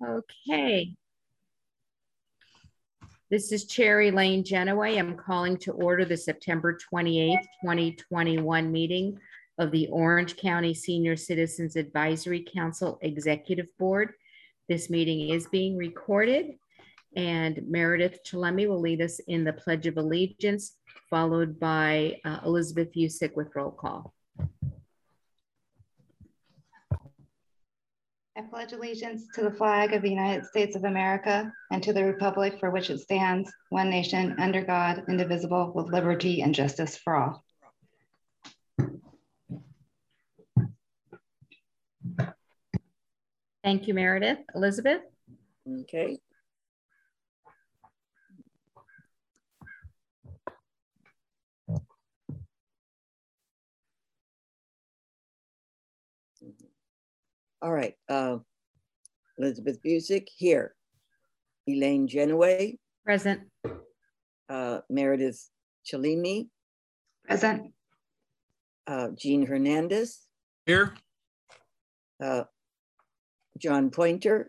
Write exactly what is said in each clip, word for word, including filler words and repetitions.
Okay. This is Cherry Lane Genoway. I'm calling to order the September twenty-eighth, twenty twenty-one meeting of the Orange County Senior Citizens Advisory Council Executive Board. This meeting is being recorded, and Meredith Chalemi will lead us in the Pledge of Allegiance, followed by uh, Elizabeth Usick with roll call. I pledge allegiance to the flag of the United States of America and to the republic for which it stands, one nation, under God, indivisible, with liberty and justice for all. Thank you, Meredith. Elizabeth? Okay. All right, uh, Elizabeth Busick, here. Elaine Genoway. Present. Uh, Meredith Chalemi. Present. Uh, Jean Hernandez. Here. Uh, John Pointer.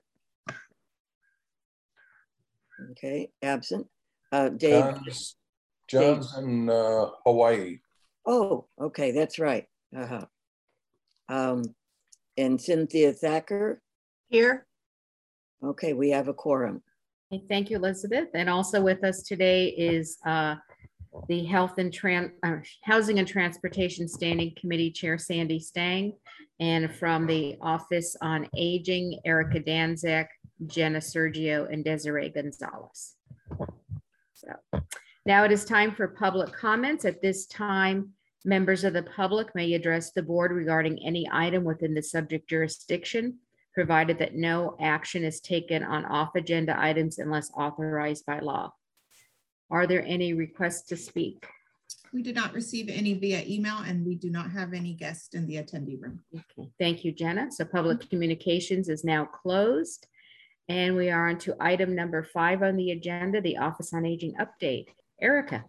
Okay, absent. Uh, Dave. John's, John's Dave. in uh, Hawaii. Oh, okay, that's right. Uh-huh. Um, and Cynthia Thacker. Here. Okay, we have a quorum. Okay, thank you, Elizabeth. And also with us today is uh, the Health and Tran uh, Housing and Transportation Standing Committee Chair Sandy Stang, and from the Office on Aging, Erica Danzak, Jenna Sergio, and Desiree Gonzalez. So now it is time for public comments. At this time, members of the public may address the board regarding any item within the subject jurisdiction, provided that no action is taken on off-agenda items unless authorized by law. Are there any requests to speak? We did not receive any via email, and we do not have any guests in the attendee room. Okay, thank you, Jenna. So public communications is now closed. And we are on to item number five on the agenda, the Office on Aging update. Erica.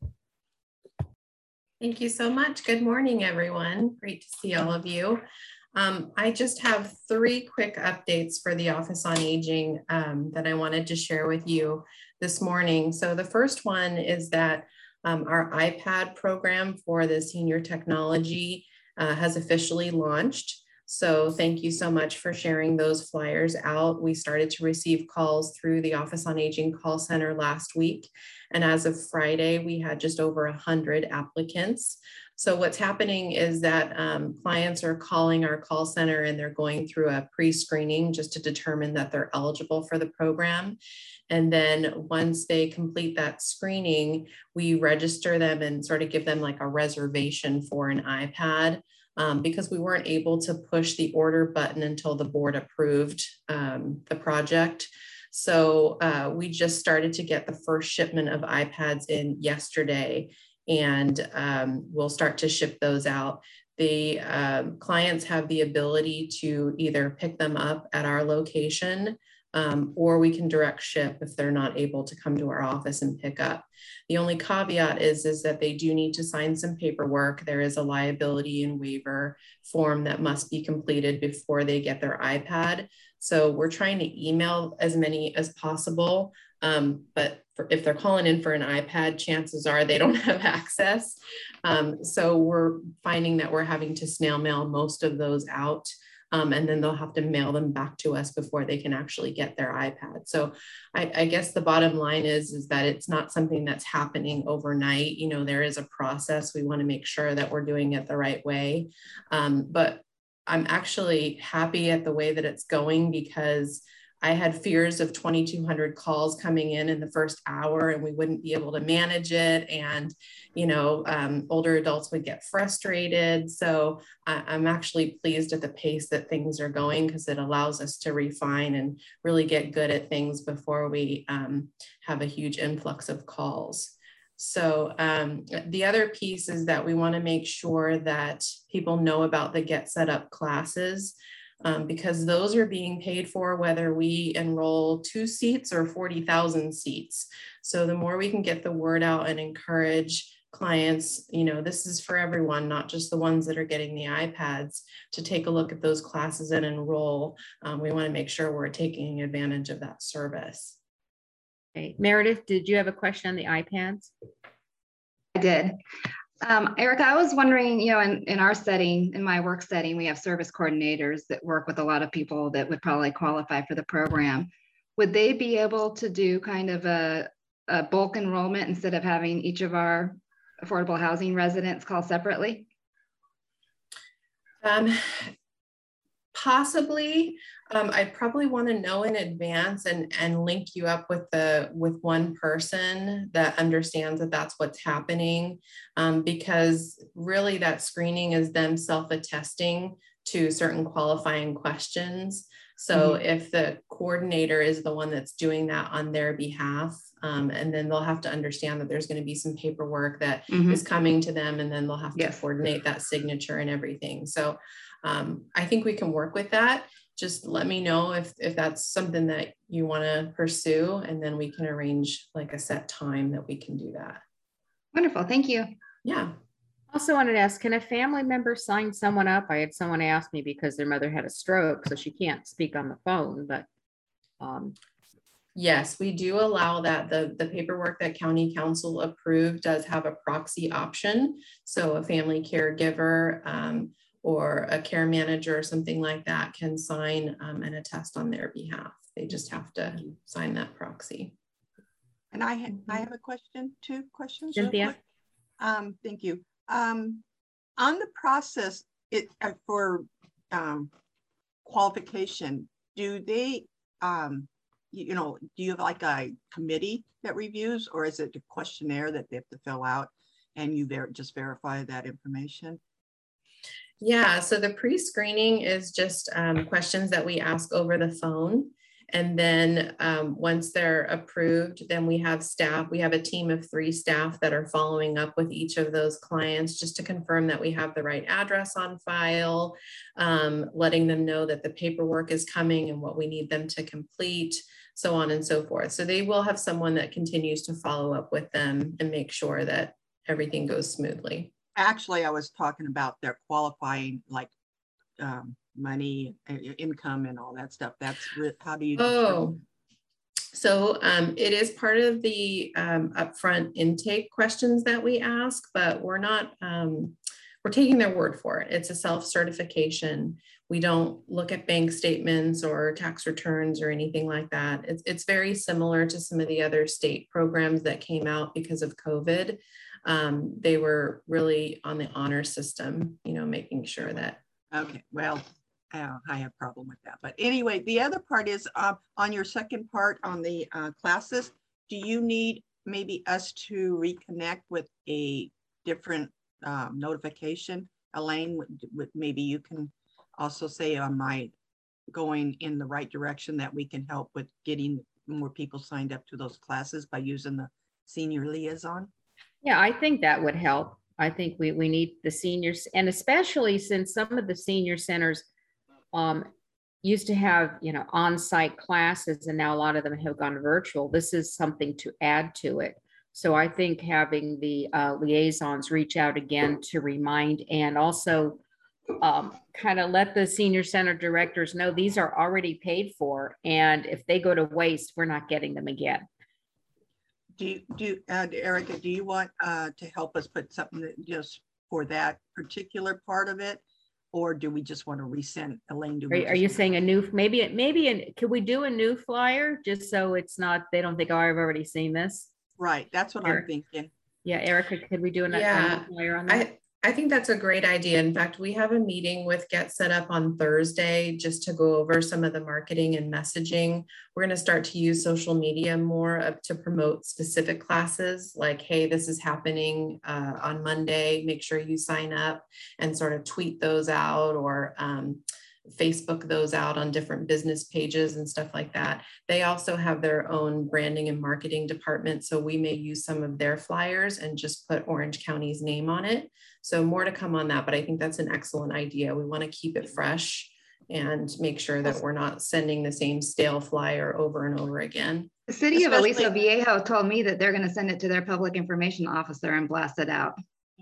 Thank you so much. Good morning, everyone. Great to see all of you. Um, I just have three quick updates for the Office on Aging um, that I wanted to share with you this morning. So the first one is that um, our iPad program for the senior technology uh, has officially launched. So thank you so much for sharing those flyers out. We started to receive calls through the Office on Aging call center last week. And as of Friday, we had just over one hundred applicants. So what's happening is that um, clients are calling our call center and they're going through a pre-screening just to determine that they're eligible for the program. And then once they complete that screening, we register them and sort of give them like a reservation for an iPad. Um, because we weren't able to push the order button until the board approved um, the project. So uh, we just started to get the first shipment of iPads in yesterday, and um, we'll start to ship those out. The um, clients have the ability to either pick them up at our location, Um, or we can direct ship if they're not able to come to our office and pick up. The only caveat is, is that they do need to sign some paperwork. There is a liability and waiver form that must be completed before they get their iPad. So we're trying to email as many as possible, um, but for, if they're calling in for an iPad, chances are they don't have access. Um, so we're finding that we're having to snail mail most of those out. Um, and then they'll have to mail them back to us before they can actually get their iPad. So I, I guess the bottom line is, is that it's not something that's happening overnight. You know, there is a process. We want to make sure that we're doing it the right way. Um, but I'm actually happy at the way that it's going, because I had fears of twenty-two hundred calls coming in in the first hour and we wouldn't be able to manage it. And, you know, um, older adults would get frustrated. So I, I'm actually pleased at the pace that things are going, because it allows us to refine and really get good at things before we um, have a huge influx of calls. So um, the other piece is that we want to make sure that people know about the Get Set Up classes. Um, because those are being paid for whether we enroll two seats or forty thousand seats. So the more we can get the word out and encourage clients, you know, this is for everyone, not just the ones that are getting the iPads, to take a look at those classes and enroll. Um, we want to make sure we're taking advantage of that service. Okay. Meredith, did you have a question on the iPads? I did. Um, Erica, I was wondering, you know, in, in our setting, in my work setting, we have service coordinators that work with a lot of people that would probably qualify for the program. Would they be able to do kind of a, a bulk enrollment instead of having each of our affordable housing residents call separately? Um, possibly. Um, I'd probably want to know in advance and, and link you up with the with one person that understands that that's what's happening, um, because really that screening is them self-attesting to certain qualifying questions. So mm-hmm. if the coordinator is the one that's doing that on their behalf, um, and then they'll have to understand that there's going to be some paperwork that mm-hmm. is coming to them, and then they'll have yes. to coordinate that signature and everything. So um, I think we can work with that. Just let me know if, if that's something that you want to pursue, and then we can arrange like a set time that we can do that. Wonderful. Thank you. Yeah. Also wanted to ask, can a family member sign someone up? I had someone ask me because their mother had a stroke, so she can't speak on the phone, but. Um, yes, we do allow that. The, the paperwork that County Council approved does have a proxy option. So a family caregiver um, or a care manager or something like that can sign um, and attest on their behalf. They just have to sign that proxy. And I, ha I have a question, two questions. Cynthia? Um, thank you. Um, on the process it uh, for um, qualification, do they, um, you, you know, do you have like a committee that reviews, or is it a questionnaire that they have to fill out and you ver just verify that information? Yeah, so the pre-screening is just um, questions that we ask over the phone. And then um, once they're approved, then we have staff, we have a team of three staff that are following up with each of those clients just to confirm that we have the right address on file, um, letting them know that the paperwork is coming and what we need them to complete, so on and so forth. So they will have someone that continues to follow up with them and make sure that everything goes smoothly. Actually, I was talking about their qualifying, like um, money, income, and all that stuff. That's how do you? Oh, so um, it is part of the um, upfront intake questions that we ask, but we're not. Um, we're taking their word for it. It's a self-certification. We don't look at bank statements or tax returns or anything like that. It's it's very similar to some of the other state programs that came out because of COVID. Um, they were really on the honor system, you know, making sure that. Okay, well, uh, I have a problem with that. But anyway, the other part is uh, on your second part on the uh, classes, do you need maybe us to reconnect with a different um, notification? Elaine, with, with maybe you can also say, am I going in the right direction, that we can help with getting more people signed up to those classes by using the senior liaison? Yeah, I think that would help. I think we, we need the seniors, and especially since some of the senior centers um, used to have, you know, on-site classes, and now a lot of them have gone virtual. This is something to add to it. So I think having the uh, liaisons reach out again to remind, and also um, kind of let the senior center directors know these are already paid for, and if they go to waste, we're not getting them again. Do you, do uh, Erica, do you want uh, to help us put something that just for that particular part of it, or do we just want to resend? Elaine, do we are, are you saying a new, maybe, maybe, an, could we do a new flyer just so it's not, they don't think, oh, I've already seen this? Right, that's what Erica. I'm thinking. Yeah, Erica, could we do a, yeah, a new flyer on that? I, I think that's a great idea. In fact, we have a meeting with Get Set Up on Thursday just to go over some of the marketing and messaging. We're going to start to use social media more up to promote specific classes, like, hey, this is happening uh, on Monday, make sure you sign up, and sort of tweet those out, or um, Facebook those out on different business pages and stuff like that. They also have their own branding and marketing department, so we may use some of their flyers and just put Orange County's name on it. So more to come on that, but I think that's an excellent idea. We want to keep it fresh and make sure that we're not sending the same stale flyer over and over again. The city of Aliso Especially- Viejo told me that they're going to send it to their public information officer and blast it out.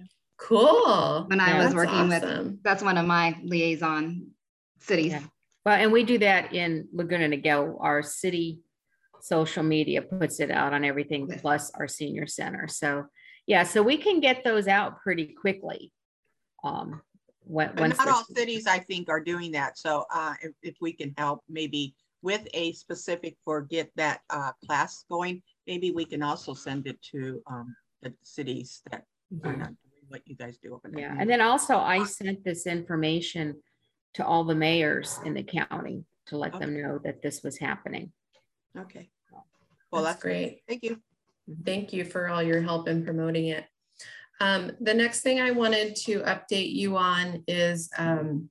Cool. When I Yeah, was that's working awesome. with, that's one of my liaison cities. Yeah. Well, and we do that in Laguna Niguel. Our city social media puts it out on everything, Yes. plus our senior center. So yeah, so we can get those out pretty quickly. Um, when, But once not the- all cities, I think, are doing that. So uh, if, if we can help maybe with a specific for get that uh, class going, maybe we can also send it to um, the cities that are not doing what you guys do over there. Yeah, and then also I sent this information to all the mayors in the county to let them know that this was happening. Okay. Well, That's that's great. Thank you. Thank you for all your help in promoting it. Um, the next thing I wanted to update you on is um,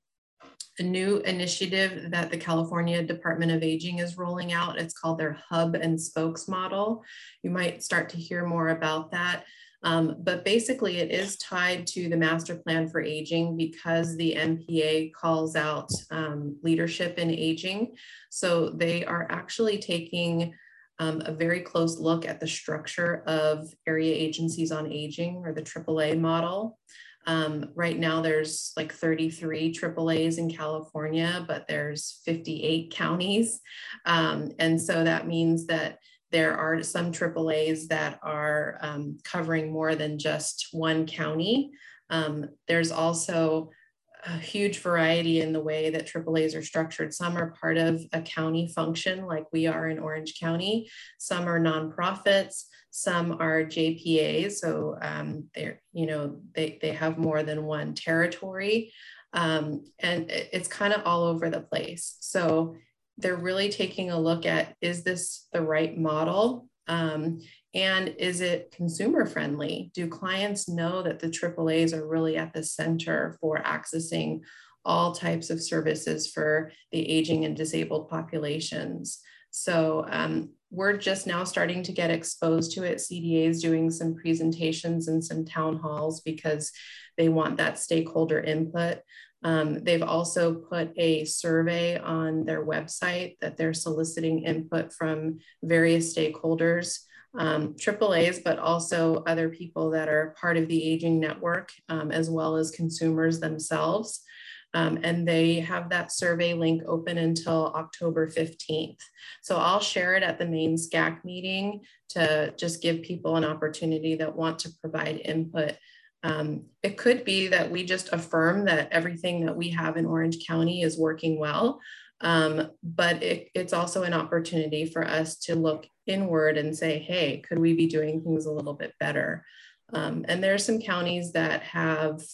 a new initiative that the California Department of Aging is rolling out. It's called their Hub and Spokes model. You might start to hear more about that. Um, but basically it is tied to the master plan for aging because the M P A calls out um, leadership in aging. So they are actually taking um, a very close look at the structure of area agencies on aging, or the triple A model. Um, right now there's like thirty-three triple A's in California, but there's fifty-eight counties. Um, and so that means that there are some triple A's that are um, covering more than just one county. Um, there's also a huge variety in the way that triple A's are structured. Some are part of a county function like we are in Orange County. Some are nonprofits. Some are J P As. So um, they're, you know, they, they have more than one territory. Um, and it, it's kind of all over the place. So they're really taking a look at, is this the right model? Um, and is it consumer friendly? Do clients know that the triple A's are really at the center for accessing all types of services for the aging and disabled populations? So um, we're just now starting to get exposed to it. C D A is doing some presentations and some town halls because they want that stakeholder input. Um, they've also put a survey on their website that they're soliciting input from various stakeholders, um, triple A's, but also other people that are part of the aging network, um, as well as consumers themselves. Um, and they have that survey link open until October fifteenth. So I'll share it at the main S C A C meeting to just give people an opportunity that want to provide input. Um, it could be that we just affirm that everything that we have in Orange County is working well, um, but it, it's also an opportunity for us to look inward and say, hey, could we be doing things a little bit better? Um, and there are some counties that have,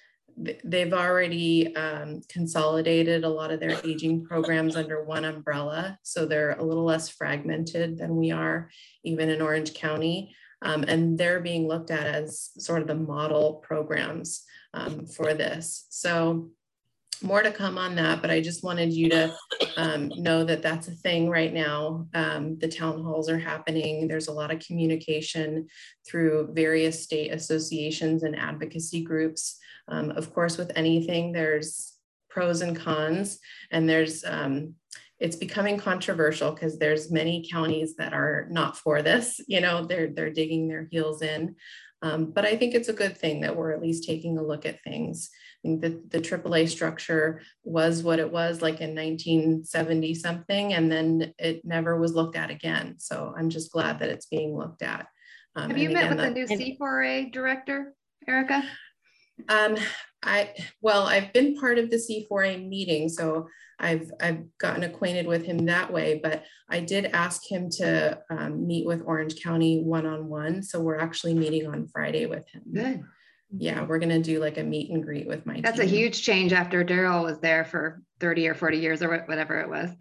they've already um, consolidated a lot of their aging programs under one umbrella. So they're a little less fragmented than we are even in Orange County. Um, and they're being looked at as sort of the model programs um, for this. So more to come on that, but I just wanted you to um, know that that's a thing right now. Um, the town halls are happening. There's a lot of communication through various state associations and advocacy groups. Um, of course, with anything, there's pros and cons, and there's um, it's becoming controversial because there's many counties that are not for this. You know, they're they're digging their heels in. Um, but I think it's a good thing that we're at least taking a look at things. I think that the triple A structure was what it was like in nineteen seventy something, and then it never was looked at again. So I'm just glad that it's being looked at. Um, Have you met again, with the that, new C four A director, Erica? Um, I, well, I've been part of the C four A meeting, so I've, I've gotten acquainted with him that way, but I did ask him to um, meet with Orange County one-on-one. So we're actually meeting on Friday with him. Good. Yeah, we're gonna do like a meet and greet with my That's team. a huge change after Daryl was there for thirty or forty years or whatever it was.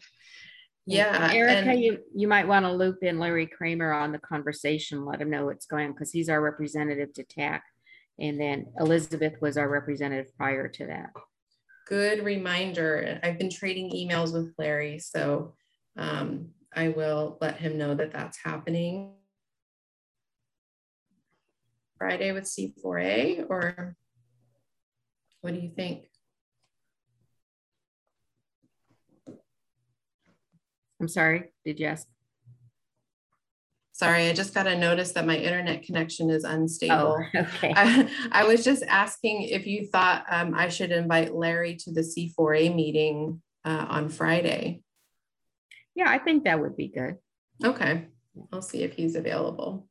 Yeah, Erica, and- you, you might want to loop in Larry Kramer on the conversation, let him know what's going on, because he's our representative to T A C. And then Elizabeth was our representative prior to that. Good reminder. I've been trading emails with Larry, so um, I will let him know that that's happening. Friday with C four A, or what do you think? I'm sorry, did you ask? Sorry, I just got a notice that my internet connection is unstable. Oh, okay. I, I was just asking if you thought um, I should invite Larry to the C four A meeting uh, on Friday. Yeah, I think that would be good. Okay, I'll see if he's available.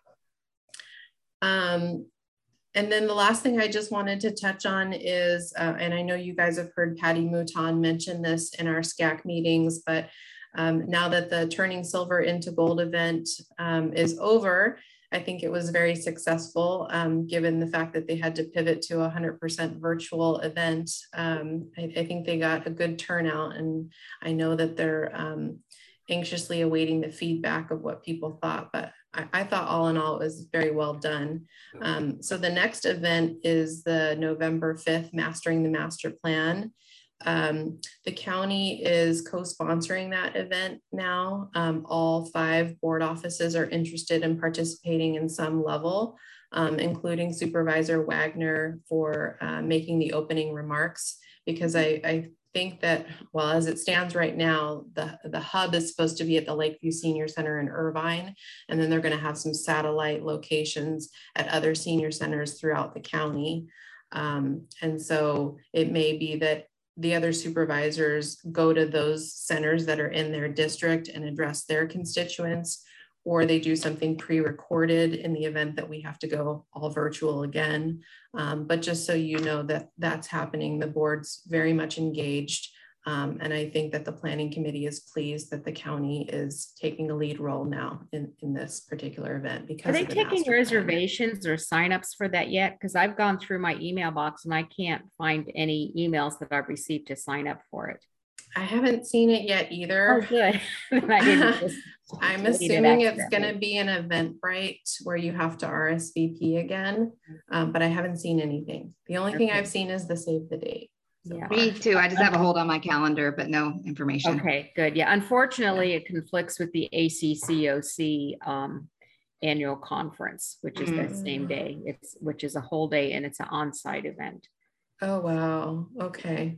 Um, and then the last thing I just wanted to touch on is, uh, and I know you guys have heard Patty Mouton mention this in our S C A C meetings, but um, now that the Turning Silver into Gold event um, is over, I think it was very successful, um, given the fact that they had to pivot to a one hundred percent virtual event. Um, I, I think they got a good turnout, and I know that they're um, anxiously awaiting the feedback of what people thought, but I, I thought all in all it was very well done. Um, so the next event is the November fifth, Mastering the Master Plan. Um, the county is co-sponsoring that event now. Um, all five board offices are interested in participating in some level, um, including Supervisor Wagner for uh, making the opening remarks, because I, I think that, well, as it stands right now, the, the hub is supposed to be at the Lakeview Senior Center in Irvine, and then they're going to have some satellite locations at other senior centers throughout the county. Um, and so it may be that the other supervisors go to those centers that are in their district and address their constituents, or they do something pre-recorded in the event that we have to go all virtual again. Um, but just so you know that that's happening, the board's very much engaged. Um, and I think that the planning committee is pleased that the county is taking a lead role now in, in this particular event. Because Are they of the taking master reservations plan. or signups for that yet? Because I've gone through my email box and I can't find any emails that I've received to sign up for it. I haven't seen it yet either. Oh, good. I didn't just I'm delete it assuming it's going accidentally. to be an Eventbrite where you have to R S V P again, um, but I haven't seen anything. The only thing Okay. I've seen is the save the date. So Yeah. far. Me too. I just have a hold on my calendar, but no information. Okay, good. Yeah, unfortunately, it conflicts with the A C C O C um, annual conference, which is that same day. It's which is a whole day, and it's an on-site event. Oh, wow. Okay.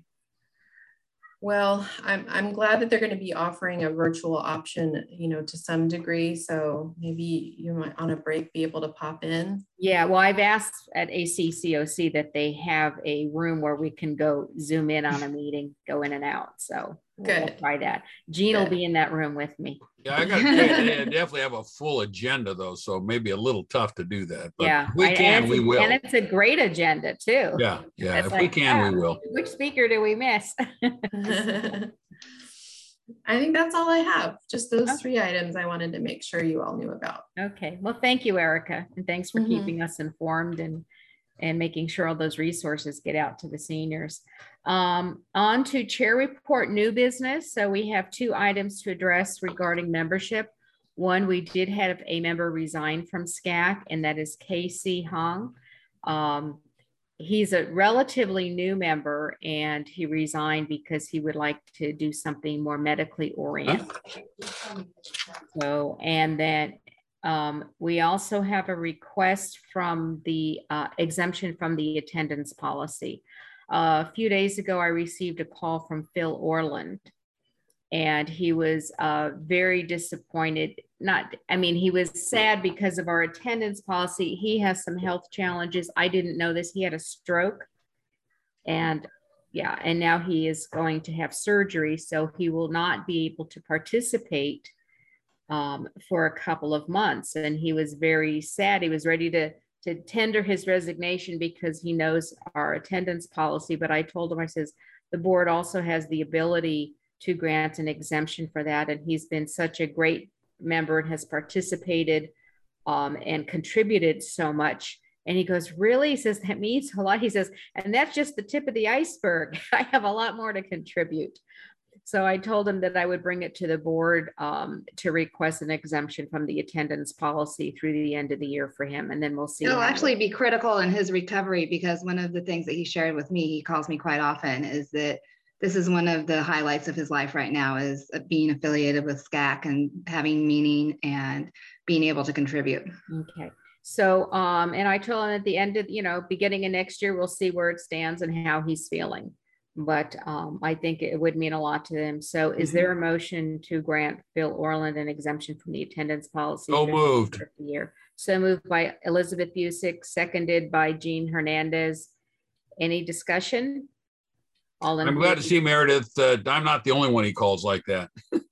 Well, I'm, I'm glad that they're going to be offering a virtual option, you know, to some degree. So maybe you might on a break be able to pop in. Yeah, well, I've asked at A C C O C that they have a room where we can go zoom in on a meeting, go in and out. So we'll, we'll Good. try that. Jean Good. will be in that room with me. Yeah, I got to they definitely have a full agenda though, so maybe a little tough to do that. But Yeah, if we I- can, and we it's a- will. And it's a great agenda too. Yeah, yeah. It's If we like, can, ah, we will. Which speaker do we miss? I think that's all I have. Just those Okay. three items I wanted to make sure you all knew about. Okay, well, thank you, Erica, and thanks for Mhm. keeping us informed and and making sure all those resources get out to the seniors. Um, on to chair report new business. So we have two items to address regarding membership. One, we did have a member resign from S C A C, and that is Casey Hong. Um, he's a relatively new member, and he resigned because he would like to do something more medically oriented. So, and then um, we also have a request from the uh, exemption from the attendance policy. Uh, a few days ago, I received a call from Phil Orland, and he was uh, very disappointed. Not, I mean, he was sad because of our attendance policy. He has some health challenges. I didn't know this. He had a stroke, and yeah, and now he is going to have surgery, so he will not be able to participate um, for a couple of months. And he was very sad. He was ready to to tender his resignation because he knows our attendance policy. But I told him, I says, the board also has the ability to grant an exemption for that. And he's been such a great member and has participated um, and contributed so much. And he goes, really? He says, that means a lot. He says, and that's just the tip of the iceberg. I have a lot more to contribute. So I told him that I would bring it to the board um, to request an exemption from the attendance policy through the end of the year for him. And then we'll see. It'll how- actually be critical in his recovery, because one of the things that he shared with me, he calls me quite often, is that this is one of the highlights of his life right now, is being affiliated with S C A C and having meaning and being able to contribute. Okay. So, um, and I told him at the end of, you know, beginning of next year, we'll see where it stands and how he's feeling. but um, I think it would mean a lot to them. So is there a motion to grant Phil Orland an exemption from the attendance policy? So for the moved. first year? So moved by Elizabeth Busick, seconded by Jean Hernandez. Any discussion? All in I'm glad to favor? see Meredith. Uh, I'm not the only one he calls like that.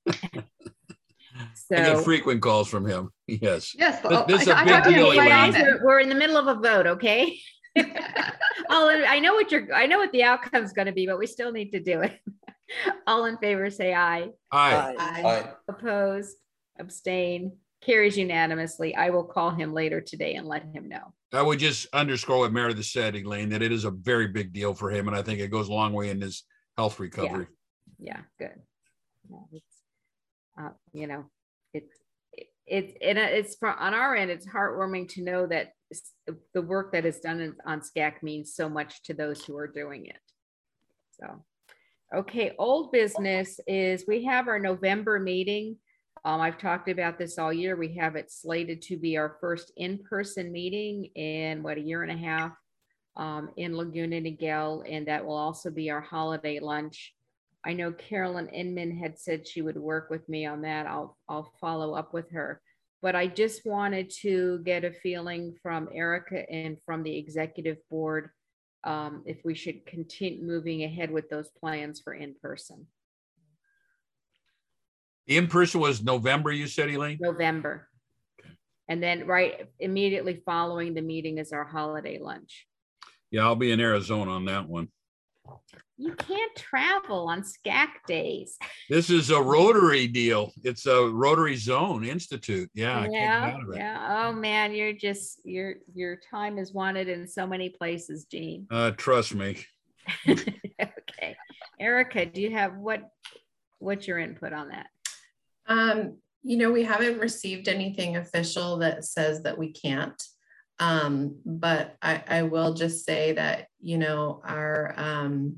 I get So, frequent calls from him. Yes. Yes, This- oh, this is I, a I big talk to him deal, quite Elaine. often. we're, we're in the middle of a vote, okay? Oh, I know what you're, I know what the outcome's going to be, but we still need to do it. All in favor, say aye. Aye. Aye. Opposed, abstain, carries unanimously. I will call him later today and let him know. I would just underscore what Meredith said, Elaine, that it is a very big deal for him. And I think it goes a long way in his health recovery. Yeah, good. Yeah, it's, uh, you know, it, it, it, and it's from, on our end, it's heartwarming to know that s- the work that is done in- on S C A C means so much to those who are doing it. So, okay, old business is we have our November meeting. Um, I've talked about this all year. We have it slated to be our first in-person meeting in what, a year and a half um, in Laguna Niguel, and that will also be our holiday lunch. I know Carolyn Inman had said she would work with me on that. I'll, I'll follow up with her. But I just wanted to get a feeling from Erica and from the executive board um, if we should continue moving ahead with those plans for in-person. The in-person was November, you said, Elaine? November. And then right immediately following the meeting is our holiday lunch. Yeah, I'll be in Arizona on that one. You can't travel on S C A C days. This is a Rotary deal. It's a Rotary Zone Institute. Yeah. I can't get Yeah, out of it. yeah. Oh man, you're just your your time is wanted in so many places, Jean. Uh, trust me. Okay, Erica, do you have what what's your input on that? Um, you know, we haven't received anything official that says that we can't. Um, but I, I will just say that, you know, our, um,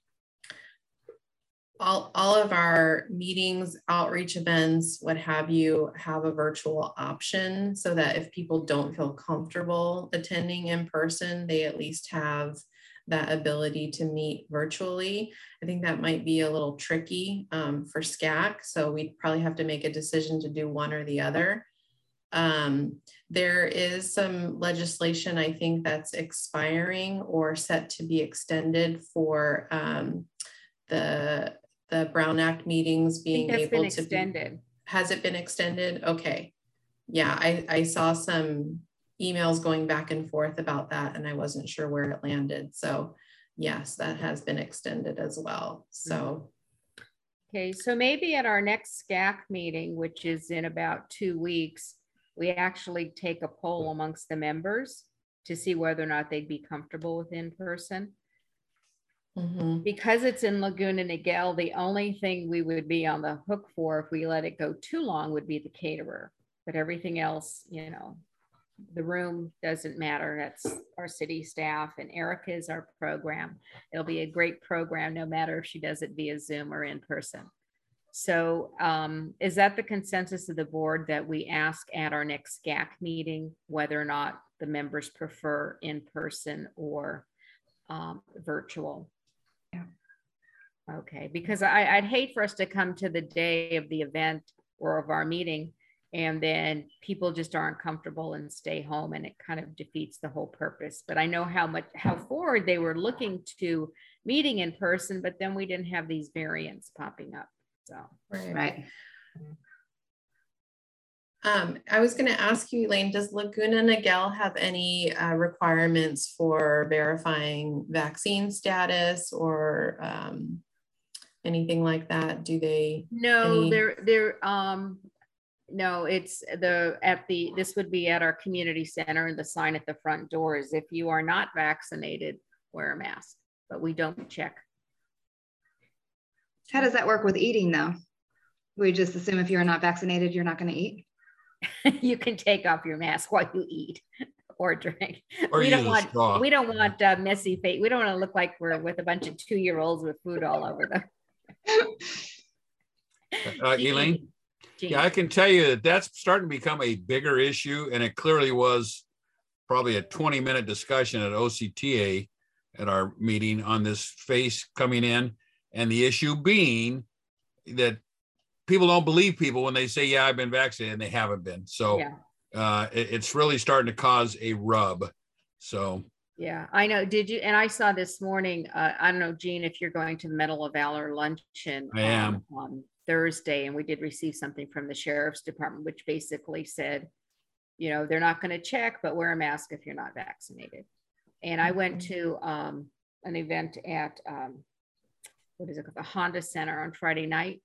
all, all of our meetings, outreach events, what have you, have a virtual option so that if people don't feel comfortable attending in person, they at least have that ability to meet virtually. I think that might be a little tricky um, for S C A C. So we'd probably have to make a decision to do one or the other. Um, there is some legislation, I think, that's expiring or set to be extended for um, the, the Brown Act meetings being I think that's able been to extended. be, has it been extended? Okay. Yeah, I, I saw some emails going back and forth about that and I wasn't sure where it landed. So yes, that has been extended as well. So. Okay, so maybe at our next S C A C meeting, which is in about two weeks, we actually take a poll amongst the members to see whether or not they'd be comfortable with in-person. Mm-hmm. Because it's in Laguna Niguel, the only thing we would be on the hook for if we let it go too long would be the caterer. But everything else, you know, the room doesn't matter. That's our city staff and Erica is our program. It'll be a great program no matter if she does it via Zoom or in person. So um, is that the consensus of the board that we ask at our next S C A C meeting whether or not the members prefer in person or um, virtual? Yeah. Okay, because I, I'd hate for us to come to the day of the event or of our meeting and then people just aren't comfortable and stay home and it kind of defeats the whole purpose. But I know how much, how forward they were looking to meeting in person, but then we didn't have these variants popping up. So, Right. Right. Um, I was going to ask you, Elaine, does Laguna Niguel have any uh, requirements for verifying vaccine status or um, anything like that? Do they? no, any... they're, they're, um, no, it's the, at the, this would be at our community center and the sign at the front door is if you are not vaccinated, wear a mask, but we don't check. How does that work with eating though? We just assume if you're not vaccinated, you're not going to eat? You can take off your mask while you eat or drink. Or we use don't a want, straw. we don't want uh, messy face. We don't want to look like we're with a bunch of two-year-olds with food all over them. Uh, Elaine? Jean. Yeah, I can tell you that that's starting to become a bigger issue, and it clearly was probably a twenty minute discussion at O C T A at our meeting on this face coming in, and the issue being that people don't believe people when they say, yeah, I've been vaccinated, and they haven't been. So Yeah. uh, it, it's really starting to cause a rub. So Yeah, I know. Did you? And I saw this morning, uh, I don't know, Jean, if you're going to the Medal of Valor luncheon I am. on, on Thursday, and we did receive something from the Sheriff's Department, which basically said, you know, they're not going to check, but wear a mask if you're not vaccinated. And I went to um, an event at, um, what is it, the Honda Center on Friday night,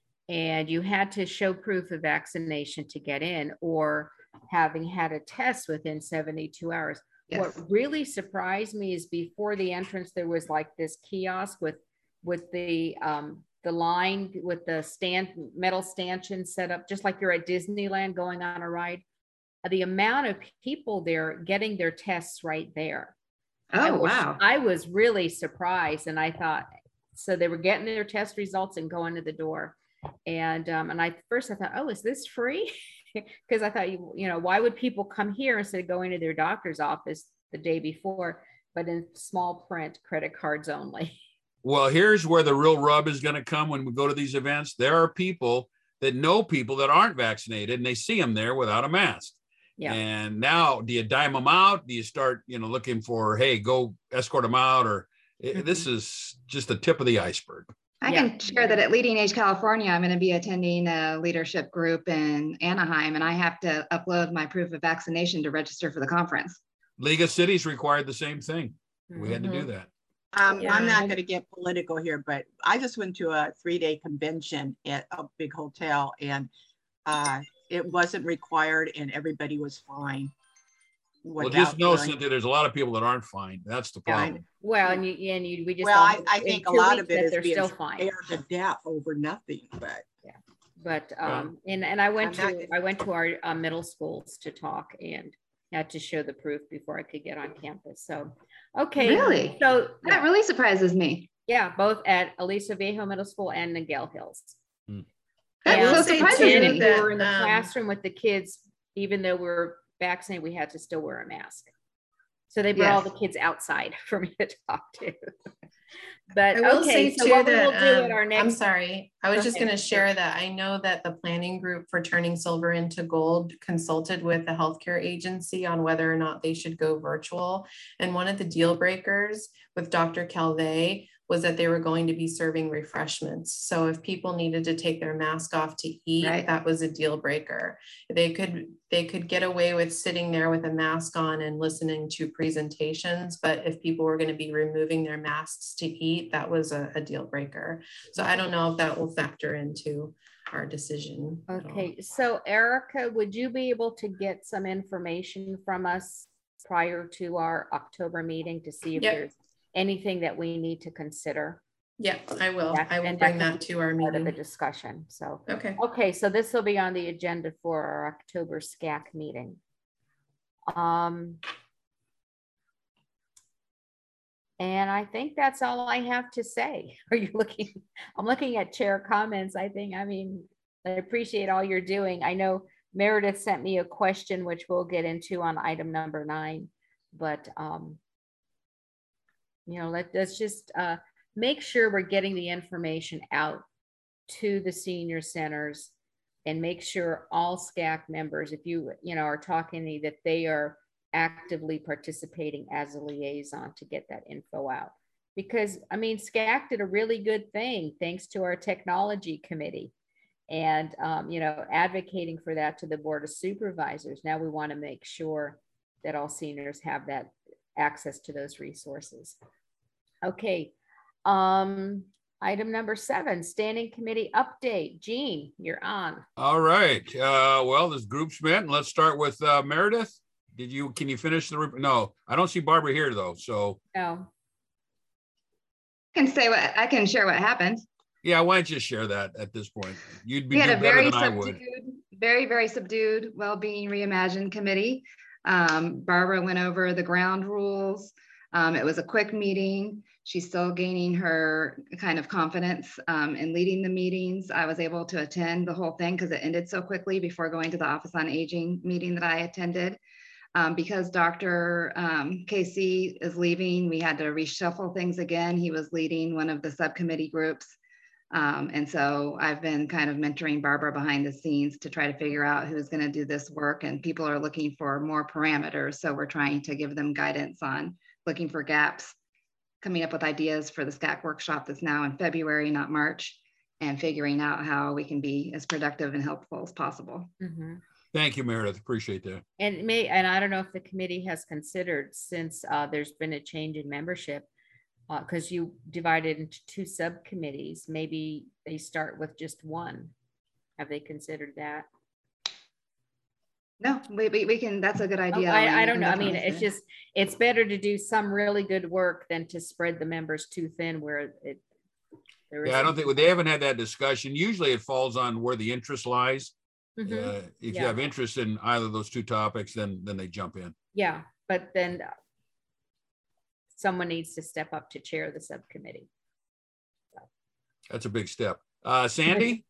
and you had to show proof of vaccination to get in, or having had a test within seventy-two hours. Yes. What really surprised me is before the entrance, there was like this kiosk with with the um, the line with the stand metal stanchion set up, just like you're at Disneyland going on a ride. The amount of people there getting their tests right there. I Oh, was, wow. I was really surprised, and I thought, so they were getting their test results and going to the door. And um, and I first I thought, oh, is this free? Because I thought, you, you know, why would people come here instead of going to their doctor's office the day before? But in small print, credit cards only. Well, here's where the real rub is going to come when we go to these events. There are people that know people that aren't vaccinated, and they see them there without a mask. Yeah. And now, do you dime them out? Do you start, you know, looking for, hey, go escort them out? Or mm-hmm. This is just the tip of the iceberg. I Yeah. can share that at Leading Age California, I'm going to be attending a leadership group in Anaheim, and I have to upload my proof of vaccination to register for the conference. League of Cities required the same thing. We Mm-hmm. had to do that. Um, Yeah. I'm not going to get political here, but I just went to a three-day convention at a big hotel, and uh, it wasn't required, and everybody was fine. Well, just know, wearing- Cynthia, there's a lot of people that aren't fine. That's the Yeah, I problem. Well, and you and you we just Well, I, don't- I in think a two lot weeks of it that is they're being still fine. scared to death over nothing, but But um, and and I went I'm not to good. I went to our uh, middle schools to talk and had to show the proof before I could get on campus. So, okay, Really? So That really surprises me. yeah, both at Aliso Viejo Middle School and Miguel Hills. Hmm. That And so say surprises too and me. if that- we were in the um, classroom with the kids, even though we we're vaccinated, we had to still wear a mask. So they brought all Yes. the kids outside for me to talk to. But I will okay, say so too what we will that, do at um, our I'm next. sorry, I was Go just ahead. gonna share that I know that the planning group for turning silver into gold consulted with the healthcare agency on whether or not they should go virtual. And one of the deal breakers with Doctor Calvé was that they were going to be serving refreshments. So if people needed to take their mask off to eat, Right. that was a deal breaker. They could they could get away with sitting there with a mask on and listening to presentations, but if people were going to be removing their masks to eat, that was a, a deal breaker. So I don't know if that will factor into our decision. at all. Okay, so Erica, would you be able to get some information from us prior to our October meeting to see if Yep. there's anything that we need to consider? Yeah, I will. That- I will and bring that that could to our Part of the meeting. discussion, so. Okay. Okay, so this will be on the agenda for our October S C A C meeting. Um, and I think that's all I have to say. Are you looking, I'm looking at chair comments. I think, I mean, I appreciate all you're doing. I know Meredith sent me a question, which we'll get into on item number nine, but, um, you know, let, let's just uh, make sure we're getting the information out to the senior centers and make sure all S C A C members, if you, you know, are talking to me, that they are actively participating as a liaison to get that info out. Because, I mean, S C A C did a really good thing thanks to our technology committee and, um, you know, advocating for that to the Board of Supervisors. Now we want to make sure that all seniors have that access to those resources. Okay. Um, item number seven, standing committee update. Jean, you're on. All right. Uh, well, this group's met, and let's start with uh, Meredith. Did you, can you finish the, rep- no, I don't see Barbara here though. So No. I can say what I can share what happened. yeah, why don't you share that at this point? You'd be We had do a better very than I would. subdued, very, very subdued Wellbeing Reimagined Committee. Um, Barbara went over the ground rules. Um, it was a quick meeting. She's still gaining her kind of confidence um, in leading the meetings. I was able to attend the whole thing because it ended so quickly before going to the Office on Aging meeting that I attended. Um, because Doctor Um, Casey is leaving, we had to reshuffle things again. He was leading one of the subcommittee groups. Um, and so I've been kind of mentoring Barbara behind the scenes to try to figure out who's going to do this work. And people are looking for more parameters. So we're trying to give them guidance on looking for gaps, coming up with ideas for the S C A C workshop that's now in February, not March, and figuring out how we can be as productive and helpful as possible. Mm-hmm. Thank you, Meredith. Appreciate that. And it may, and I don't know if the committee has considered, since uh, there's been a change in membership, because uh, you divided into two subcommittees, maybe they start with just one. Have they considered that? No, we, we, we can, that's a good idea. Oh, I, I don't know. I mean, it's just, it's better to do some really good work than to spread the members too thin where it. There yeah, I don't think, well, they haven't had that discussion. Usually it falls on where the interest lies. Mm-hmm. uh, if yeah. you have interest in either of those two topics, then then they jump in. Yeah, but then someone needs to step up to chair the subcommittee. So. That's a big step. Uh, Sandy?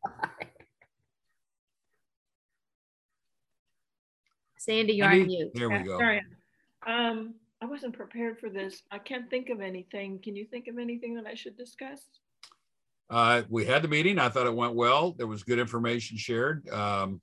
Sandy, you're Sandy? on mute. There we go. Sorry. Um, I wasn't prepared for this. I can't think of anything. Can you think of anything that I should discuss? Uh, we had the meeting. I thought it went well. There was good information shared. Um,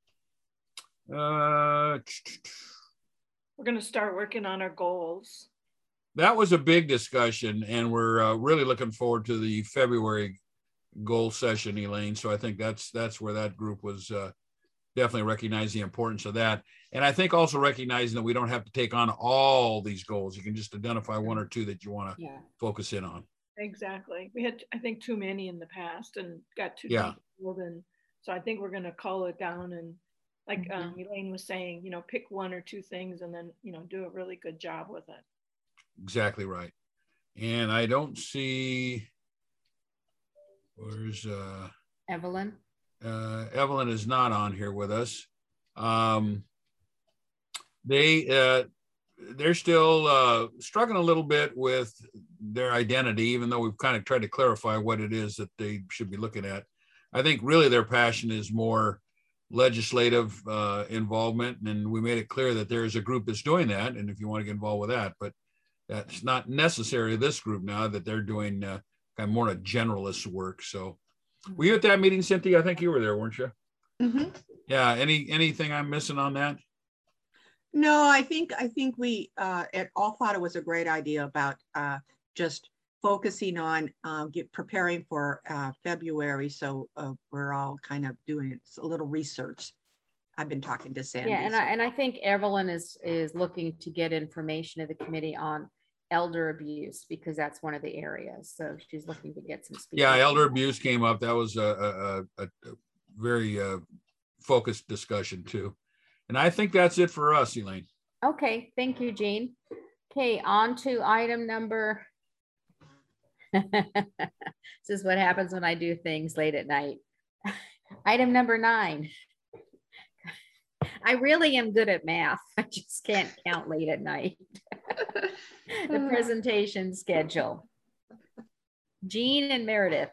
uh, We're going to start working on our goals. That was a big discussion, and we're uh, really looking forward to the February goal session, Elaine. So I think that's that's where that group was uh, definitely recognizing the importance of that. And I think also recognizing that we don't have to take on all these goals. You can just identify one or two that you want to yeah. focus in on. Exactly. We had, I think, too many in the past and got too yeah. detailed. And so I think we're going to call it down. And like mm-hmm. um, Elaine was saying, you know, pick one or two things and then, you know, do a really good job with it. Exactly right. And I don't see, where's uh, Evelyn? Uh, Evelyn is not on here with us. Um, they, uh, they're still uh, struggling a little bit with their identity, even though we've kind of tried to clarify what it is that they should be looking at. I think really their passion is more legislative uh, involvement, and we made it clear that there is a group that's doing that, and if you want to get involved with that, but that's not necessarily this group now that they're doing uh, kind of more of a generalist work. So were you at that meeting, Cynthia? I think you were there, weren't you? Mm-hmm. Yeah, any anything I'm missing on that? No, I think I think we uh, at all thought it was a great idea about uh, just focusing on uh, get preparing for uh, February. So uh, we're all kind of doing a little research. I've been talking to Sandy. Yeah, and I and I think Evelyn is is looking to get information to the committee on elder abuse because that's one of the areas. So she's looking to get some speakers. Yeah, elder abuse came up. That was a, a, a, a very uh, focused discussion too. And I think that's it for us, Elaine. Okay, thank you, Jean. Okay, on to item number. This is what happens when I do things late at night. Item number nine. I really am good at math. I just can't count late at night. The presentation schedule. Jean and Meredith.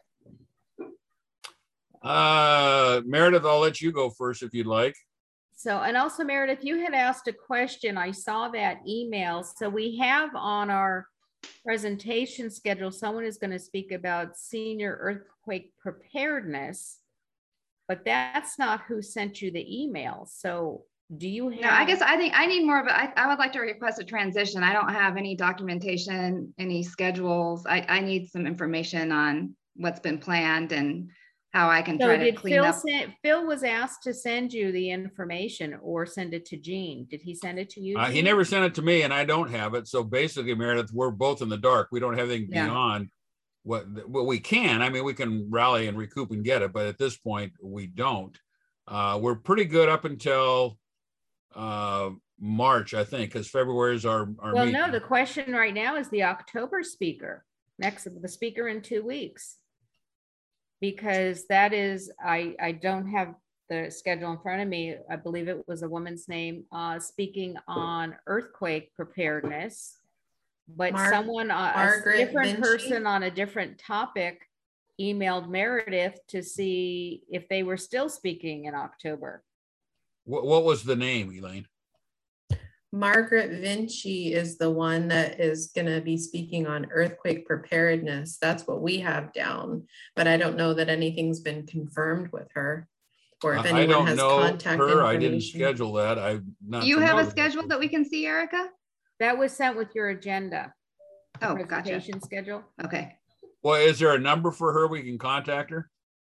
Uh, Meredith, I'll let you go first if you'd like. So, and also Meredith, you had asked a question. I saw that email. So we have on our presentation schedule, someone is going to speak about senior earthquake preparedness, but that's not who sent you the email. So do you have? No, I guess I think I need more of a, I, I would like to request a transition. I don't have any documentation, any schedules. I, I need some information on what's been planned and how I can so try to did clean Phil up. Send, Phil was asked to send you the information or send it to Jean. Did he send it to you? Uh, he never sent it to me and I don't have it. So basically, Meredith, we're both in the dark. We don't have anything yeah. beyond what, what we can. I mean, we can rally and recoup and get it, but at this point we don't. Uh, we're pretty good up until uh, March, I think, because February is our, our Well, meeting. no, the question right now is the October speaker. Next, the speaker in two weeks. Because that is, I, I don't have the schedule in front of me. I believe it was a woman's name uh, speaking on earthquake preparedness, but Mar someone, uh, a different Vinci. person on a different topic emailed Meredith to see if they were still speaking in October. What, what was the name, Elaine? Margaret Vinci is the one that is going to be speaking on earthquake preparedness. That's what we have down, but I don't know that anything's been confirmed with her, or if I anyone don't has know contact her. I didn't information. schedule that. I'm not. Do you have a familiar with schedule her. that we can see, Erica? That was sent with your agenda. the Oh, gotcha. presentation schedule. Okay. Well, is there a number for her we can contact her?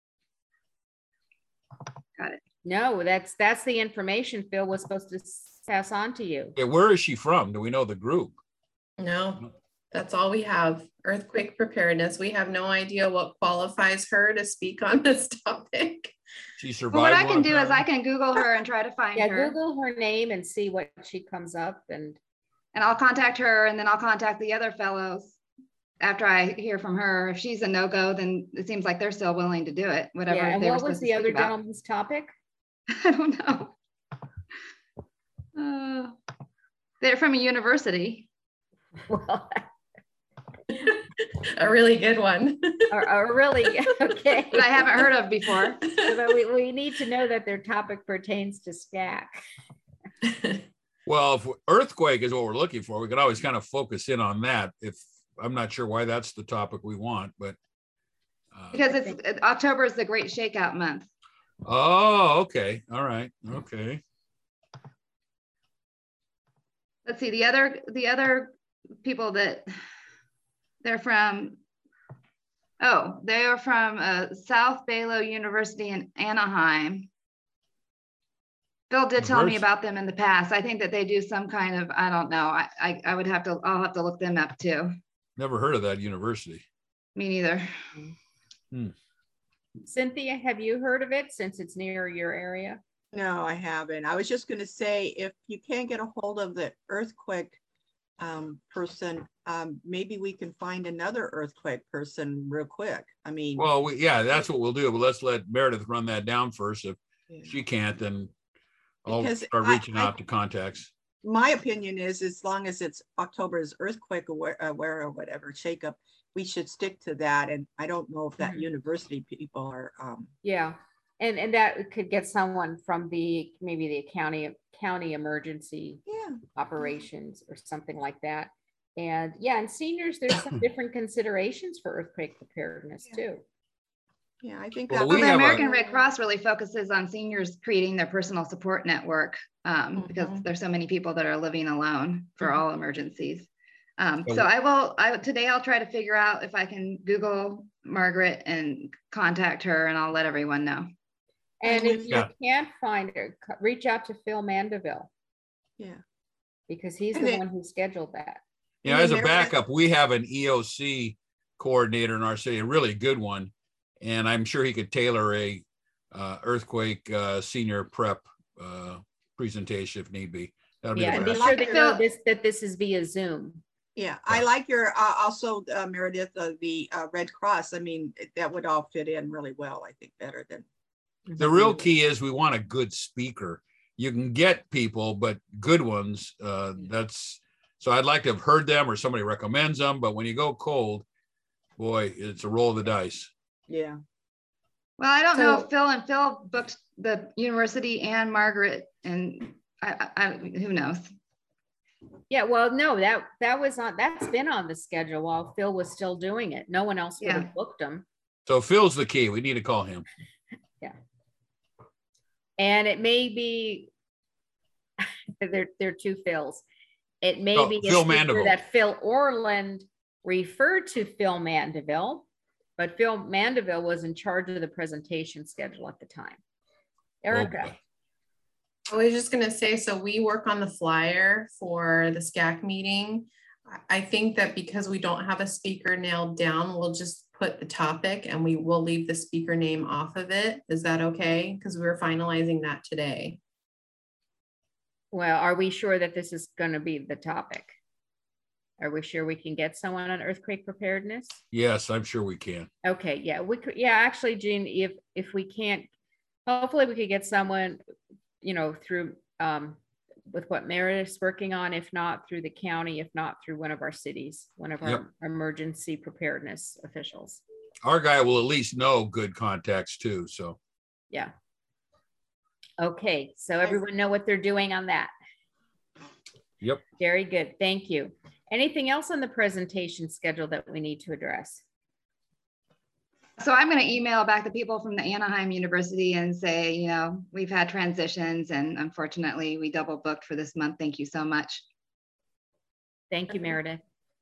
Got it. No, that's that's the information Phil was supposed to s- pass on to you. Yeah, where is she from? Do we know the group? No, that's all we have. Earthquake preparedness. We have no idea what qualifies her to speak on this topic. She survived. Well, what I can one do is time? I can Google her and try to find Yeah, her. Google her name and see what she comes up and And I'll contact her and then I'll contact the other fellows after I hear from her. If she's a no-go, then it seems like they're still willing to do it, whatever. yeah. And they were what was supposed to the speak other about. gentleman's topic? I don't know. Uh, they're from a university. Well, A really good one. or, or really, okay. That I haven't heard of before. But we, we need to know that their topic pertains to S C A C. Well, if earthquake is what we're looking for, we could always kind of focus in on that. If I'm not sure why that's the topic we want, but uh, Because it's it- October is the Great Shakeout month. oh, okay, all right, okay. Let's see, the other the other people that they're from. Oh, they are from uh, South Baylor University in Anaheim. Phil did tell me University. about them in the past. I think that they do some kind of, I don't know. I, I, I would have to, I'll have to look them up too. Never heard of that university. Me neither. Hmm. Cynthia, have you heard of it since it's near your area? No, I haven't. I was just going to say, if you can't get a hold of the earthquake um, person, um, maybe we can find another earthquake person real quick. I mean, Well, we, yeah, that's what we'll do. But let's let Meredith run that down first. If yeah. she can't, then I'll Because start I- reaching I- out to contacts. my opinion is, as long as it's October's earthquake aware, aware or whatever shakeup, we should stick to that. And I don't know if that Mhm. university people are. Um, Yeah. And, and that could get someone from the, maybe the county, county emergency yeah. operations or something like that. And yeah, and seniors, there's some different considerations for earthquake preparedness Yeah. too. Yeah, I think Well, that we Well, the have a- American Red Cross really focuses on seniors creating their personal support network um, because Mhm. there's so many people that are living alone for Mhm. all emergencies. Um, So- so I will, I today I'll try to figure out if I can Google Margaret and contact her, and I'll let everyone know. And if you Yeah. can't find her, c- reach out to Phil Mandeville Yeah. because he's And the then- one who scheduled that. Yeah, And as a then Meredith- backup, we have an E O C coordinator in our city, a really good one. And I'm sure he could tailor a uh, earthquake uh, senior prep uh, presentation if need be. That'll be Yeah, the and be best. sure they know Phil- this, that this is via Zoom. Yeah, I like your, uh, also uh, Meredith, uh, the uh, Red Cross. I mean, it- that would all fit in really well, I think, better than. The real key is we want a good speaker. You can get people, but good ones, uh, that's, so I'd like to have heard them or somebody recommends them, but when you go cold, boy, it's a roll of the dice. Yeah. Well, I don't know So- if Phil and Phil booked the university and Margaret, and I, I, I- who knows? Yeah, well, no, that, that was on, that's been on the schedule while Phil was still doing it. No one else would Yeah. have booked him. So Phil's the key. We need to call him. And it may be, there, there are two Phils. It may Oh, be a Phil speaker Mandeville. that Phil Orland referred to Phil Mandeville, but Phil Mandeville was in charge of the presentation schedule at the time. Oh, Erica, boy. I was just gonna say, so we work on the flyer for the S C A C meeting. I- I think that because we don't have a speaker nailed down, we'll just put the topic and we will leave the speaker name off of it. Is that okay? Because we were finalizing that today. well, are we sure that this is going to be the topic? Are we sure we can get someone on earthquake preparedness? Yes, I'm sure we can. Okay, yeah, we could, yeah, actually, Jean, if, if we can't, hopefully we could get someone, you know, through, um, with what Meredith's working on, if not through the county, if not through one of our cities, one of Yep. our emergency preparedness officials. Our guy will at least know good contacts too, so. Yeah. Okay, so everyone know what they're doing on that. Yep. Very good. Thank you. Anything else on the presentation schedule that we need to address? So I'm going to email back the people from the Anaheim University and say, you know, we've had transitions and unfortunately we double booked for this month. Thank you so much. Thank you, Meredith.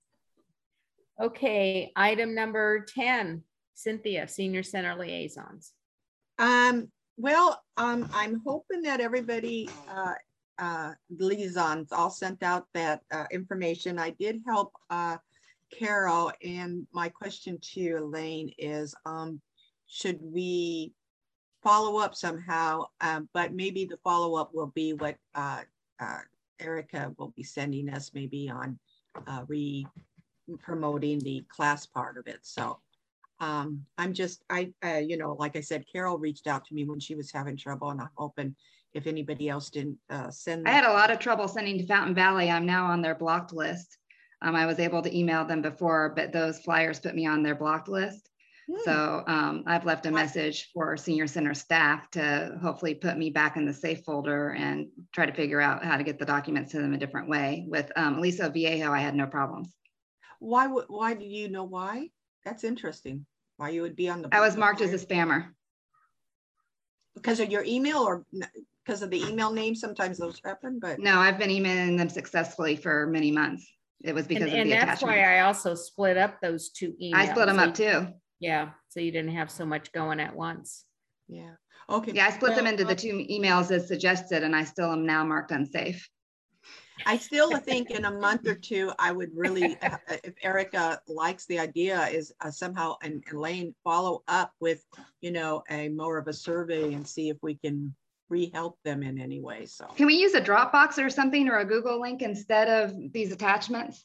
Okay, item number ten, Cynthia, Senior Center Liaisons. Um, well, um, I'm hoping that everybody, uh, uh, liaisons all sent out that uh, information. I did help uh, Carol, and my question to Elaine is, um, should we follow up somehow? Um, but maybe the follow-up will be what uh, uh, Erica will be sending us, maybe on uh, re promoting the class part of it. So um, I'm just, I, uh, you know, like I said, Carol reached out to me when she was having trouble, and I'm hoping if anybody else didn't uh, send. I had a lot of trouble sending to Fountain Valley. I'm now on their blocked list. Um, I was able to email them before, but those flyers put me on their blocked list. Hmm. So um, I've left a message for Senior Center staff to hopefully put me back in the safe folder and try to figure out how to get the documents to them a different way. With um, Elisa Viejo, I had no problems. Why would, why do you know why? That's interesting. Why you would be on the. I was marked as a spammer. Because of your email or because of the email name? Sometimes those happen, but. No, I've been emailing them successfully for many months. It was because and, of and the that's attachment. why I also split up those two emails. I split them so up too. Yeah, so you didn't have so much going at once. Yeah. Okay. Yeah, I split well, them into uh, the two emails as suggested, and I still am now marked unsafe. I still think in a month or two, I would really, uh, if Erica likes the idea, is uh, somehow, and Elaine, follow up with, you know, a more of a survey and see if we can re-help them in any way. So can we use a Dropbox or something, or a Google link instead of these attachments?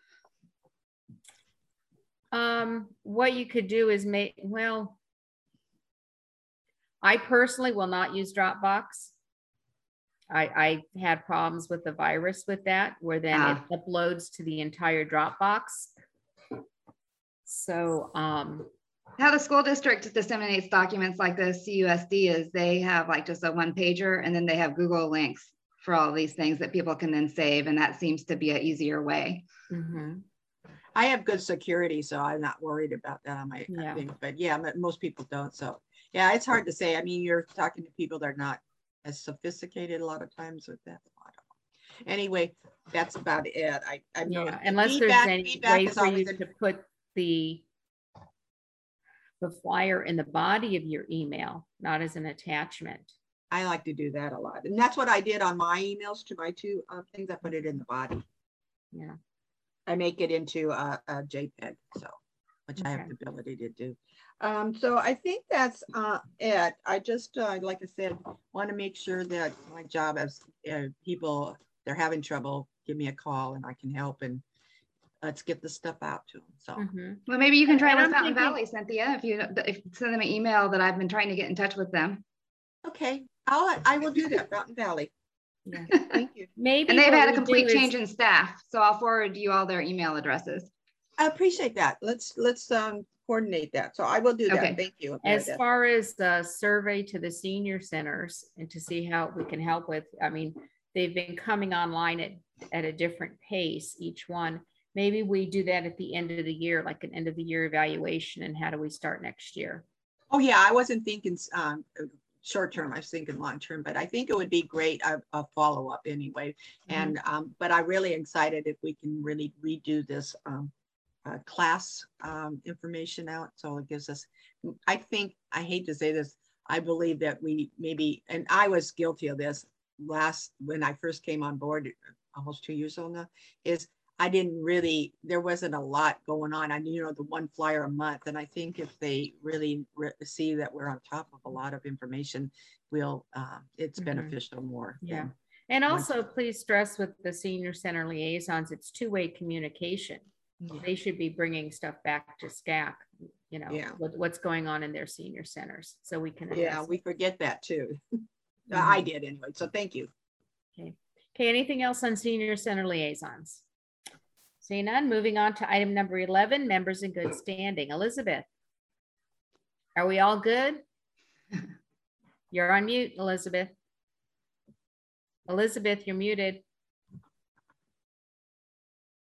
Um, what you could do is make, well, I personally will not use Dropbox. I, I had problems with the virus with that, where then ah. it uploads to the entire Dropbox. So um, how the school district disseminates documents like the C U S D is they have like just a one pager, and then they have Google links for all these things that people can then save. And that seems to be an easier way. Mm-hmm. I have good security, so I'm not worried about that on my yeah. thing. But yeah, most people don't. So yeah, it's hard to say. I mean, you're talking to people that are not as sophisticated a lot of times with that. I don't know. Anyway, that's about it. I, I know yeah, unless feedback, there's any way for you to put the the flyer in the body of your email, not as an attachment. I like to do that a lot, and that's what I did on my emails to my two uh, things. I put it in the body. Yeah, I make it into a, a JPEG, so which okay. I have the ability to do. Um, so I think that's uh, it. I just, uh, like I said, want to make sure that my job as uh, people, they're having trouble, give me a call and I can help, and let's get the stuff out to them. So, mm-hmm. Well, maybe you can try with Fountain Valley, Cynthia, if you if you send them an email that I've been trying to get in touch with them. Okay, I'll I will do that. Fountain Valley. Yeah, thank you. Maybe and they've had a complete change is... in staff, so I'll forward you all their email addresses. I appreciate that. Let's let's um. coordinate that. So I will do that. Okay. Thank you. As far as the survey to the senior centers and to see how we can help with, I mean, they've been coming online at, at a different pace, each one. Maybe we do that at the end of the year, like an end of the year evaluation, and how do we start next year? Oh yeah, I wasn't thinking um, short term, I was thinking long term, but I think it would be great a, a follow up anyway. Mm-hmm. And, um, but I'm really excited if we can really redo this um, Uh, class um, information out. So it gives us, I think, I hate to say this, I believe that we maybe, and I was guilty of this last, when I first came on board almost two years ago now, is I didn't really, there wasn't a lot going on. I knew, you know, the one flyer a month. And I think if they really re see that we're on top of a lot of information, we'll, uh, it's mm-hmm. beneficial more. Yeah. And also please stress with the senior center liaisons, it's two-way communication. Yeah. They should be bringing stuff back to S C A C, you know, yeah. what, what's going on in their senior centers, so we can. Yeah, we forget that too. Mm-hmm. I did anyway, so thank you. Okay. Okay, anything else on senior center liaisons? Seeing none, moving on to item number eleven, members in good standing. Elizabeth, are we all good? You're on mute, Elizabeth. Elizabeth, you're muted.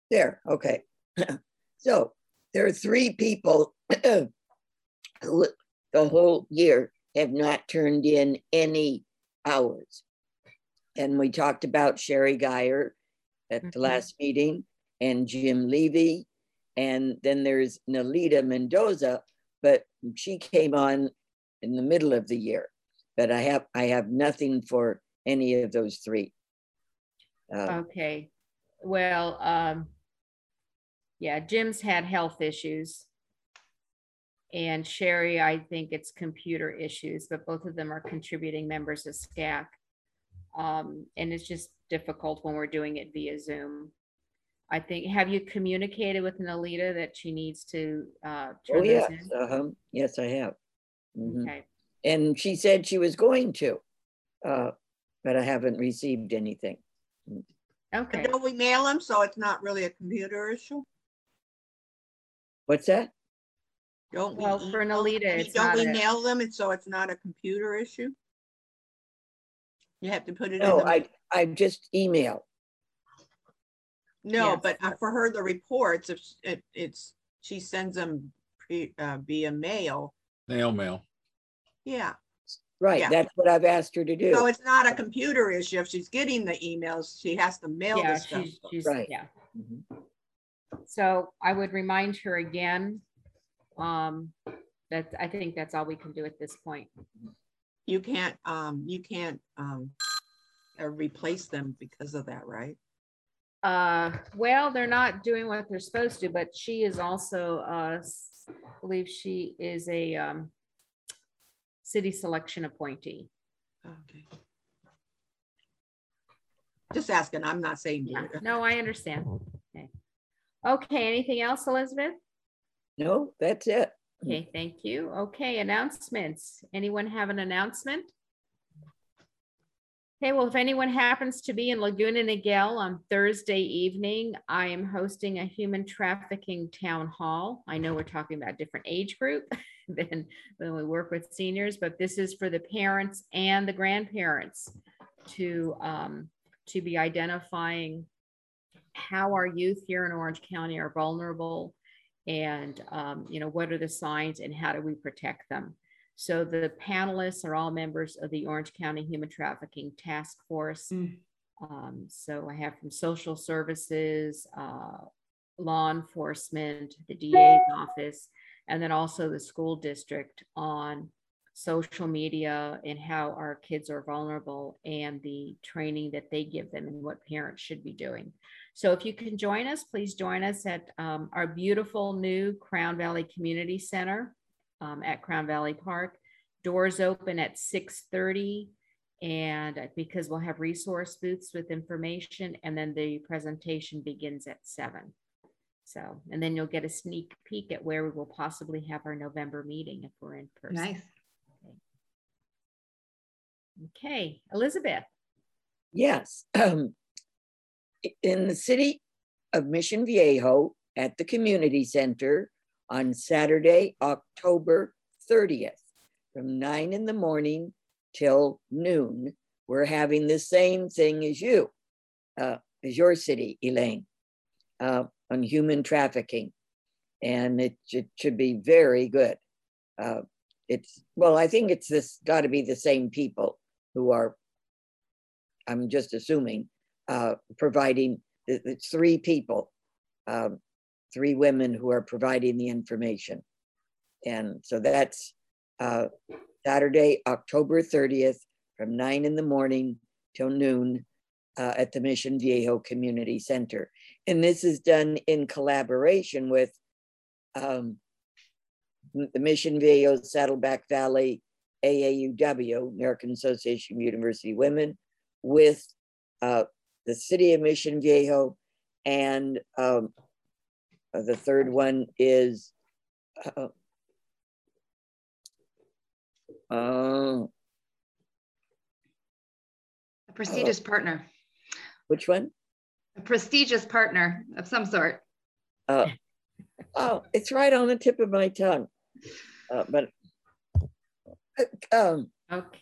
There, okay. So there are three people who the whole year have not turned in any hours. And we talked about Sherry Geyer at the Mhm. last meeting and Jim Levy. And then there's Nalita Mendoza, but she came on in the middle of the year. But I have I have nothing for any of those three. Uh, Okay, well, um, yeah, Jim's had health issues. And Sherry, I think it's computer issues, but both of them are contributing members of S C A C. Um, and it's just difficult when we're doing it via Zoom. I think, have you communicated with Nalita that she needs to uh, turn oh, those yes. in? Uh-huh. Yes, I have. Mhm. Okay, And she said she was going to, uh, but I haven't received anything. okay. Don't we mail them, so it's not really a computer issue? What's that? Don't we? Well, for email them? Nalita, I mean, it's Don't not we a- mail them, and so it's not a computer issue? You have to put it in No, the. I, I just email. No, Yes. but uh, for her, the reports, if it, it's, she sends them pre, uh, via mail. Nail mail. Yeah, Right, Yeah. that's what I've asked her to do. so it's not a computer issue. If she's getting the emails, she has to mail Yeah, the stuff. she's, she's, Right. yeah. Mhm. So I would remind her again. Um, that I think that's all we can do at this point. You can't, um, you can't, um, uh, replace them because of that, right? Uh, well, they're not doing what they're supposed to, but she is also, uh, s- I believe she is a, um, city selection appointee. Okay. Just asking, I'm not saying. Yeah, no, I understand. Okay. Okay, anything else, Elizabeth? No, that's it. Okay, thank you. Okay, announcements. Anyone have an announcement? Okay, well, if anyone happens to be in Laguna Niguel on Thursday evening, I am hosting a human trafficking town hall. I know we're talking about a different age group than when we work with seniors, but this is for the parents and the grandparents to, um, to be identifying how our youth here in Orange County are vulnerable and, um, you know, what are the signs and how do we protect them? So the panelists are all members of the Orange County Human Trafficking Task Force. Mm. Um, so I have from social services, uh, law enforcement, the D A's office, and then also the school district on social media and how our kids are vulnerable and the training that they give them and what parents should be doing. So if you can join us, please join us at um, our beautiful new Crown Valley Community Center. Um, at Crown Valley Park. Doors open at six thirty, and because we'll have resource booths with information, and then the presentation begins at seven. So, and then you'll get a sneak peek at where we will possibly have our November meeting if we're in person. Nice. Okay, okay. Elizabeth. Yes. Um, in the city of Mission Viejo at the community center, on Saturday, October thirtieth, from nine in the morning till noon, we're having the same thing as you, uh, as your city, Elaine, uh, on human trafficking. And it, it should be very good. Uh, it's, well, I think it's this got to be the same people who are, I'm just assuming, uh, providing, it's three people. Um, three women who are providing the information. And so that's uh, Saturday, October thirtieth, from nine in the morning till noon uh, at the Mission Viejo Community Center. And this is done in collaboration with um, the Mission Viejo Saddleback Valley A A U W, American Association of University Women, with uh, the city of Mission Viejo, and um, the third one is uh, uh, A prestigious partner. which one? A prestigious partner of some sort. Uh, oh, it's right on the tip of my tongue. Uh, but um, Okay.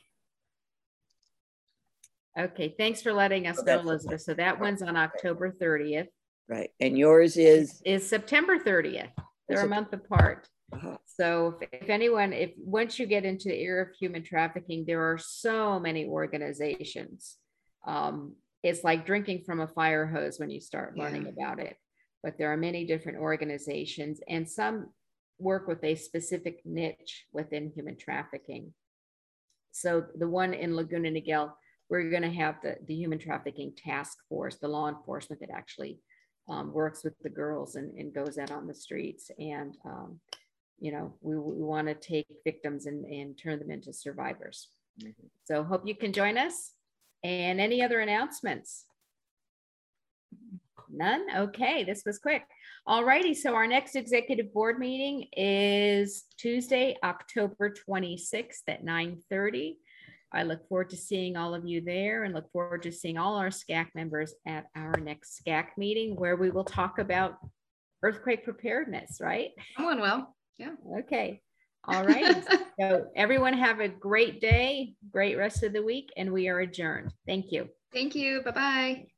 Okay, thanks for letting us Oh, know, that's Elizabeth. So that one's on October thirtieth. Right. And yours is? Is September thirtieth. They're a Sep- month apart. Uh-huh. So if, if anyone, if once you get into the era of human trafficking, there are so many organizations. Um, it's like drinking from a fire hose when you start learning Yeah. about it. But there are many different organizations, and some work with a specific niche within human trafficking. So the one in Laguna Niguel, we're going to have the, the human trafficking task force, the law enforcement that actually um, works with the girls and, and goes out on the streets. And, um, you know, we, we want to take victims and, and turn them into survivors. Mm-hmm. So hope you can join us. And any other announcements? None? Okay, this was quick. All righty, so our next executive board meeting is Tuesday, October twenty-sixth at nine thirty. I look forward to seeing all of you there and look forward to seeing all our S C A C members at our next S C A C meeting, where we will talk about earthquake preparedness, right? Someone will, yeah. Okay, all right. So everyone have a great day, great rest of the week, and we are adjourned. Thank you. Thank you, bye-bye.